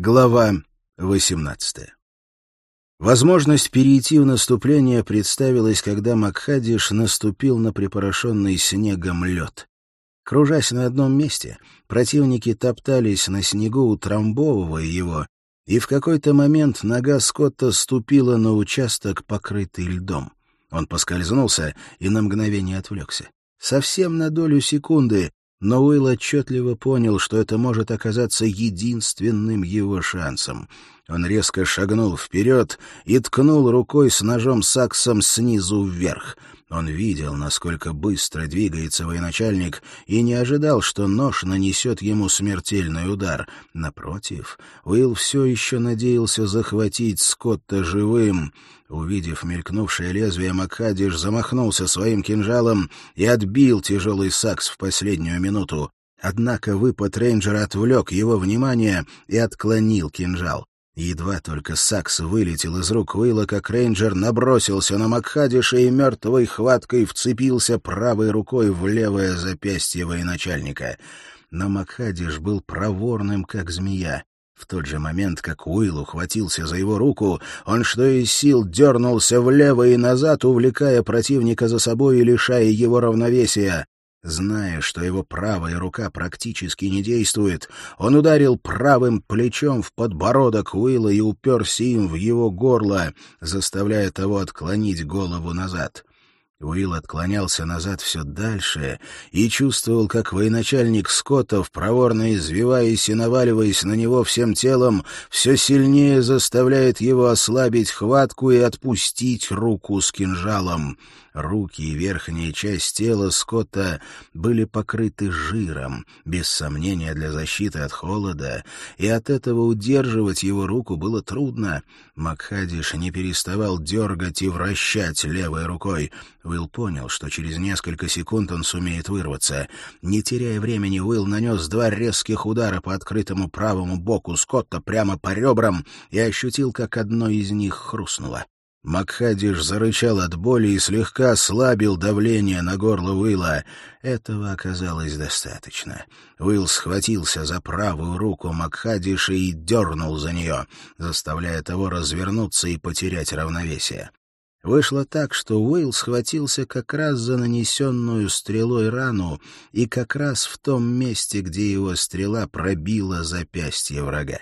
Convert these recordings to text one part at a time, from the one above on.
Глава 18. Возможность перейти в наступление представилась, когда Макхадиш наступил на припорошенный снегом лед. Кружась на одном месте, противники топтались на снегу, утрамбовывая его, и в какой-то момент нога Скотта ступила на участок, покрытый льдом. Он поскользнулся и на мгновение отвлекся. Совсем на долю секунды, но Уилл отчетливо понял, что это может оказаться единственным его шансом. Он резко шагнул вперед и ткнул рукой с ножом-саксом снизу вверх. Он видел, насколько быстро двигается военачальник, и не ожидал, что нож нанесет ему смертельный удар. Напротив, Уилл все еще надеялся захватить Скотта живым. Увидев мелькнувшее лезвие, Макхадиш замахнулся своим кинжалом и отбил тяжелый сакс в последнюю минуту. Однако выпад рейнджера отвлек его внимание и отклонил кинжал. Едва только сакс вылетел из рук Уилла, как рейнджер набросился на Макхадиша и мертвой хваткой вцепился правой рукой в левое запястье военачальника. Но Макхадиш был проворным, как змея. В тот же момент, как Уилл ухватился за его руку, он что из сил дернулся влево и назад, увлекая противника за собой и лишая его равновесия. Зная, что его правая рука практически не действует, он ударил правым плечом в подбородок Уилла и уперся им в его горло, заставляя того отклонить голову назад. Уилл отклонялся назад все дальше и чувствовал, как военачальник Скоттов, проворно извиваясь и наваливаясь на него всем телом, все сильнее заставляет его ослабить хватку и отпустить руку с кинжалом. Руки и верхняя часть тела Скотта были покрыты жиром, без сомнения для защиты от холода, и от этого удерживать его руку было трудно. Макхадиш не переставал дергать и вращать левой рукой. Уилл понял, что через несколько секунд он сумеет вырваться. Не теряя времени, Уилл нанес 2 резких удара по открытому правому боку Скотта прямо по ребрам и ощутил, как одно из них хрустнуло. Макхадиш зарычал от боли и слегка ослабил давление на горло Уилла. Этого оказалось достаточно. Уилл схватился за правую руку Макхадиша и дернул за нее, заставляя того развернуться и потерять равновесие. Вышло так, что Уилл схватился как раз за нанесенную стрелой рану и как раз в том месте, где его стрела пробила запястье врага.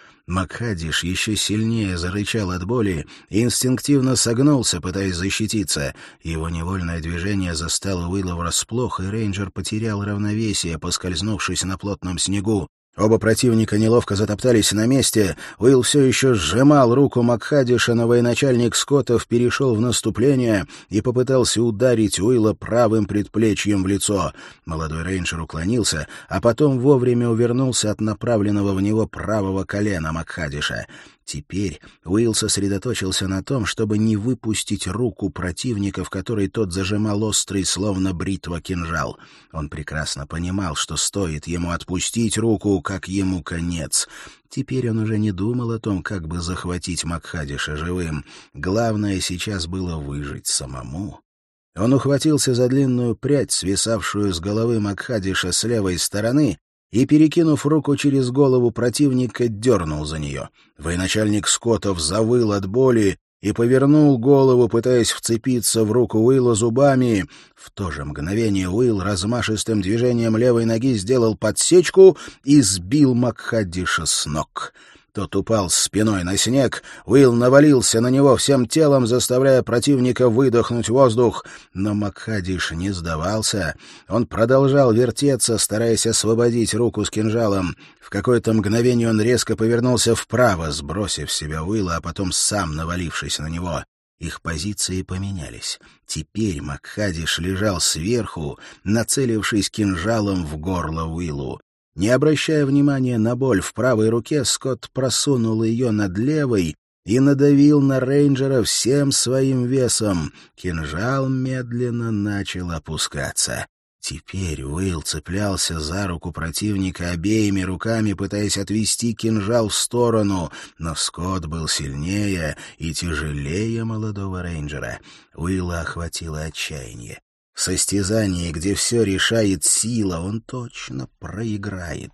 Макхадиш еще сильнее зарычал от боли и инстинктивно согнулся, пытаясь защититься. Его невольное движение застало Уилла врасплох, и рейнджер потерял равновесие, поскользнувшись на плотном снегу. Оба противника неловко затоптались на месте. Уилл все еще сжимал руку Макхадиша, но военачальник Скоттов перешел в наступление и попытался ударить Уилла правым предплечьем в лицо. Молодой рейнджер уклонился, а потом вовремя увернулся от направленного в него правого колена Макхадиша. Теперь Уилл сосредоточился на том, чтобы не выпустить руку противника, в которой тот зажимал острый, словно бритва, кинжал. Он прекрасно понимал, что стоит ему отпустить руку, как ему конец. Теперь он уже не думал о том, как бы захватить Макхадиша живым. Главное сейчас было выжить самому. Он ухватился за длинную прядь, свисавшую с головы Макхадиша с левой стороны, и, перекинув руку через голову противника, дернул за нее. Военачальник Скоттов завыл от боли и повернул голову, пытаясь вцепиться в руку Уилла зубами. В то же мгновение Уилл размашистым движением левой ноги сделал подсечку и сбил Макхадиша с ног. Тот упал спиной на снег, Уилл навалился на него всем телом, заставляя противника выдохнуть воздух. Но Макхадиш не сдавался. Он продолжал вертеться, стараясь освободить руку с кинжалом. В какое-то мгновение он резко повернулся вправо, сбросив с себя Уилла, а потом сам навалившись на него. Их позиции поменялись. Теперь Макхадиш лежал сверху, нацелившись кинжалом в горло Уиллу. Не обращая внимания на боль в правой руке, Скотт просунул ее над левой и надавил на рейнджера всем своим весом. Кинжал медленно начал опускаться. Теперь Уилл цеплялся за руку противника обеими руками, пытаясь отвести кинжал в сторону, но Скотт был сильнее и тяжелее молодого рейнджера. Уилла охватило отчаяние. В состязании, где все решает сила, он точно проиграет.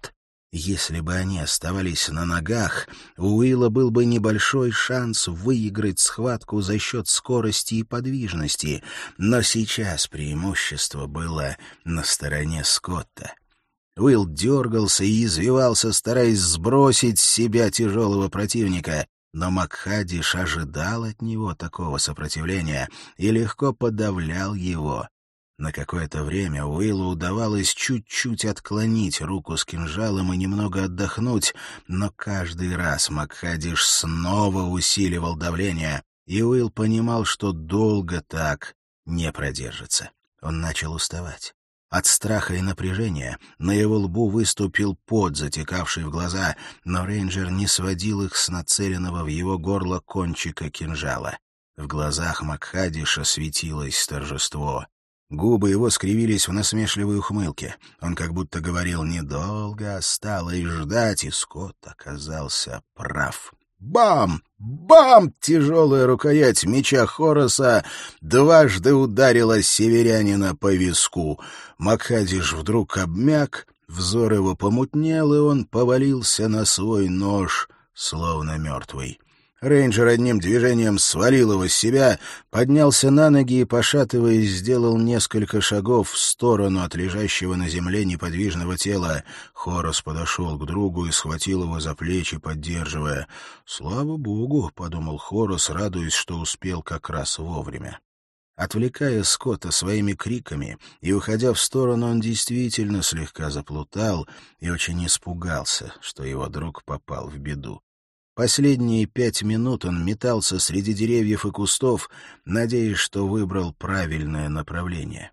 Если бы они оставались на ногах, у Уилла был бы небольшой шанс выиграть схватку за счет скорости и подвижности, но сейчас преимущество было на стороне Скотта. Уилл дергался и извивался, стараясь сбросить с себя тяжелого противника, но Макхадиш ожидал от него такого сопротивления и легко подавлял его. На какое-то время Уиллу удавалось чуть-чуть отклонить руку с кинжалом и немного отдохнуть, но каждый раз Макхадиш снова усиливал давление, и Уилл понимал, что долго так не продержится. Он начал уставать. От страха и напряжения на его лбу выступил пот, затекавший в глаза, но рейнджер не сводил их с нацеленного в его горло кончика кинжала. В глазах Макхадиша светилось торжество. Губы его скривились в насмешливой ухмылке. Он как будто говорил: «Недолго осталось ждать», и Скотт оказался прав. Бам! Бам! Тяжелая рукоять меча Хорроса дважды ударила северянина по виску. Макхадиш вдруг обмяк, взор его помутнел, и он повалился на свой нож, словно мертвый. Рейнджер одним движением свалил его с себя, поднялся на ноги и, пошатываясь, сделал несколько шагов в сторону от лежащего на земле неподвижного тела. Хоррос подошел к другу и схватил его за плечи, поддерживая. «Слава богу», — подумал Хоррос, радуясь, что успел как раз вовремя. Отвлекая Скотта своими криками и уходя в сторону, он действительно слегка заплутал и очень испугался, что его друг попал в беду. Последние 5 минут он метался среди деревьев и кустов, надеясь, что выбрал правильное направление.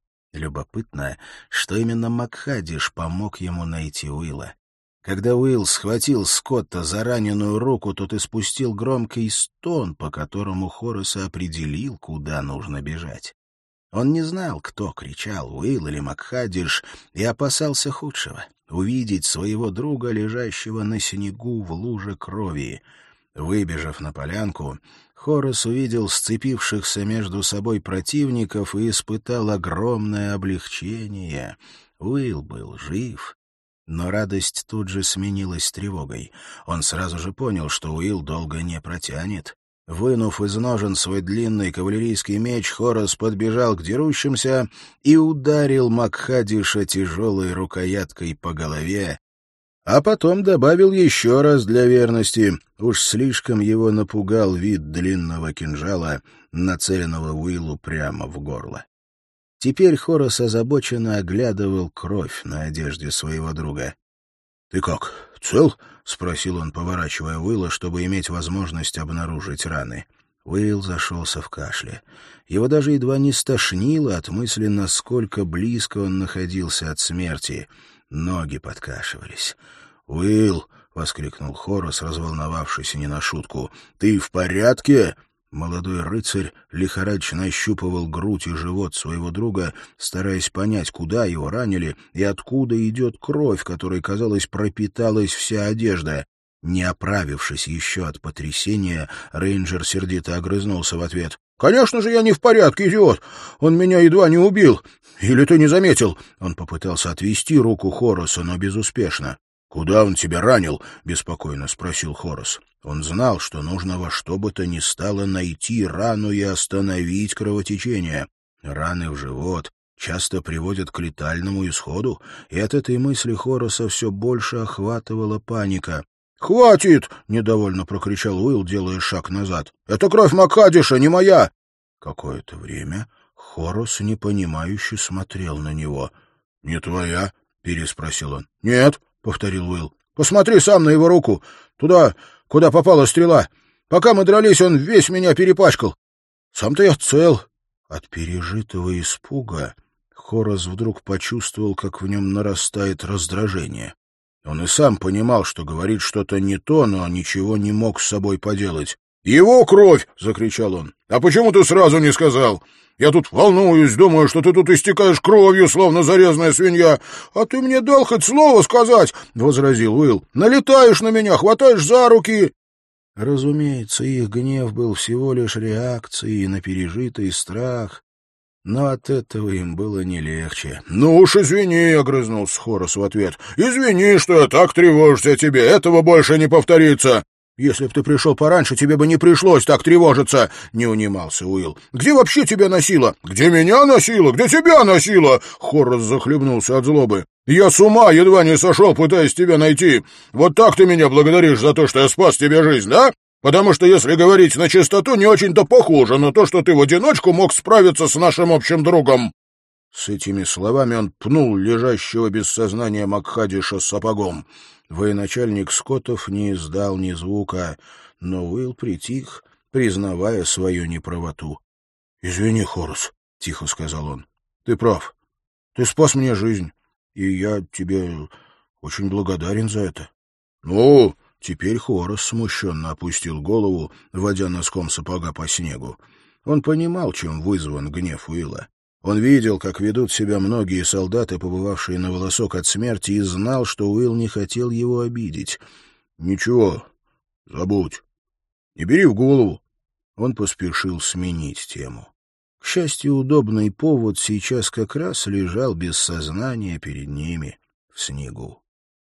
Любопытно, что именно Макхадиш помог ему найти Уилла. Когда Уилл схватил Скотта за раненую руку, тот испустил громкий стон, по которому Хоррос определил, куда нужно бежать. Он не знал, кто кричал, Уилл или Макхадиш, и опасался худшего — увидеть своего друга, лежащего на снегу в луже крови. Выбежав на полянку, Хоррос увидел сцепившихся между собой противников и испытал огромное облегчение. Уилл был жив. Но радость тут же сменилась тревогой. Он сразу же понял, что Уилл долго не протянет. Вынув из ножен свой длинный кавалерийский меч, Хоррос подбежал к дерущимся и ударил Макхадиша тяжелой рукояткой по голове, а потом добавил еще раз для верности. Уж слишком его напугал вид длинного кинжала, нацеленного Уиллу прямо в горло. Теперь Хоррос озабоченно оглядывал кровь на одежде своего друга. «Ты как, цел?» — спросил он, поворачивая Уилла, чтобы иметь возможность обнаружить раны. Уилл зашелся в кашле. Его даже едва не стошнило от мысли, насколько близко он находился от смерти. Ноги подкашивались. «Уилл!» — воскликнул Хоррос, разволновавшийся не на шутку. «Ты в порядке?» Молодой рыцарь лихорадочно ощупывал грудь и живот своего друга, стараясь понять, куда его ранили и откуда идет кровь, которой, казалось, пропиталась вся одежда. Не оправившись еще от потрясения, рейнджер сердито огрызнулся в ответ. «Конечно же я не в порядке, идиот! Он меня едва не убил! Или ты не заметил?» Он попытался отвести руку Хорроса, но безуспешно. «Куда он тебя ранил?» — беспокойно спросил Хоррос. Он знал, что нужно во что бы то ни стало найти рану и остановить кровотечение. Раны в живот часто приводят к летальному исходу, и от этой мысли Хорроса все больше охватывала паника. «Хватит!» — недовольно прокричал Уилл, делая шаг назад. «Это кровь Макхадиша, не моя!» Какое-то время Хоррос непонимающе смотрел на него. «Не твоя?» — переспросил он. «Нет», — повторил Уилл. «Посмотри сам на его руку. Туда, куда попала стрела. Пока мы дрались, он весь меня перепачкал. Сам-то я цел». От пережитого испуга Хоррос вдруг почувствовал, как в нем нарастает раздражение. Он и сам понимал, что говорит что-то не то, но ничего не мог с собой поделать. «Его кровь!» — закричал он. «А почему ты сразу не сказал? Я тут волнуюсь, думаю, что ты тут истекаешь кровью, словно зарезанная свинья. А ты мне дал хоть слово сказать!» — возразил Уилл. «Налетаешь на меня, хватаешь за руки!» Разумеется, их гнев был всего лишь реакцией на пережитый страх. Но от этого им было не легче. «Ну уж извини», — огрызнулся Хорас в ответ. «Извини, что я так тревожусь о тебе. Этого больше не повторится». «Если б ты пришел пораньше, тебе бы не пришлось так тревожиться», — не унимался Уилл. «Где вообще тебя носило?» «Где меня носило? Где тебя носило?» Хорас захлебнулся от злобы. «Я с ума едва не сошел, пытаясь тебя найти. Вот так ты меня благодаришь за то, что я спас тебе жизнь, да? Потому что, если говорить на чистоту, не очень-то похоже на то, что ты в одиночку мог справиться с нашим общим другом». С этими словами он пнул лежащего без сознания Макхадиша сапогом. Военачальник Скоттов не издал ни звука, но Уилл притих, признавая свою неправоту. — Извини, Хорас, — тихо сказал он. — Ты прав. Ты спас мне жизнь, и я тебе очень благодарен за это. — Ну, теперь Хорас смущенно опустил голову, водя носком сапога по снегу. Он понимал, чем вызван гнев Уилла. Он видел, как ведут себя многие солдаты, побывавшие на волосок от смерти, и знал, что Уилл не хотел его обидеть. «Ничего, забудь. Не бери в голову». Он поспешил сменить тему. К счастью, удобный повод сейчас как раз лежал без сознания перед ними в снегу.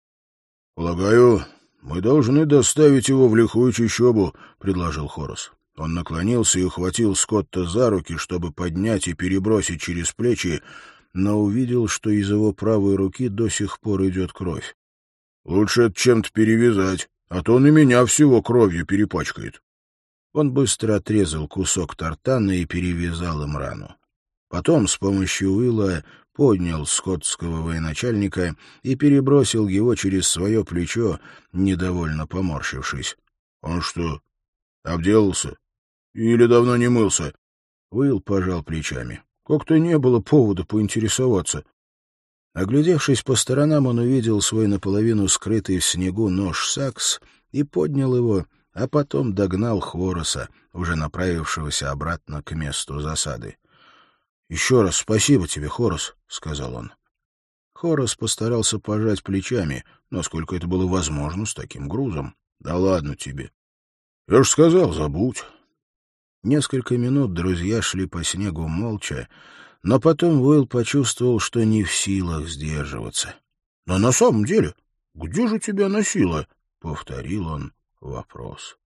«Полагаю, мы должны доставить его в лихую чащобу», — предложил Хорас. Он наклонился и ухватил Скотта за руки, чтобы поднять и перебросить через плечи, но увидел, что из его правой руки до сих пор идет кровь. — Лучше это чем-то перевязать, а то он и меня всего кровью перепачкает. Он быстро отрезал кусок тартана и перевязал им рану. Потом с помощью Уилла поднял скоттского военачальника и перебросил его через свое плечо, недовольно поморщившись. — Он что, обделался? Или давно не мылся? Уилл пожал плечами. Как-то не было повода поинтересоваться. Оглядевшись по сторонам, он увидел свой наполовину скрытый в снегу нож-сакс и поднял его, а потом догнал Хораса, уже направившегося обратно к месту засады. — Еще раз спасибо тебе, Хорас, — сказал он. Хорас постарался пожать плечами, насколько это было возможно с таким грузом. — Да ладно тебе. Я ж сказал, забудь. Несколько минут друзья шли по снегу молча, но потом Уилл почувствовал, что не в силах сдерживаться. — Но на самом деле, где же тебя носило? — повторил он вопрос.